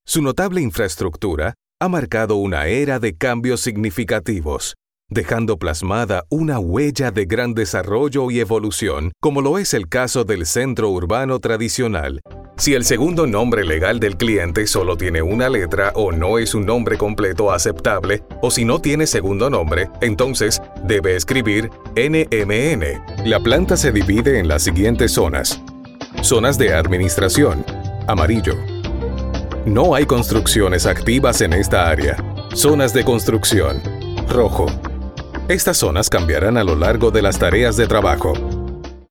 Su notable infraestructura ha marcado una era de cambios significativos, dejando plasmada una huella de gran desarrollo y evolución, como lo es el caso del centro urbano tradicional. Si el segundo nombre legal del cliente solo tiene una letra o no es un nombre completo aceptable, o si no tiene segundo nombre, entonces debe escribir NMN. La planta se divide en las siguientes zonas. Zonas de administración, amarillo. No hay construcciones activas en esta área. Zonas de construcción, rojo. Estas zonas cambiarán a lo largo de las tareas de trabajo.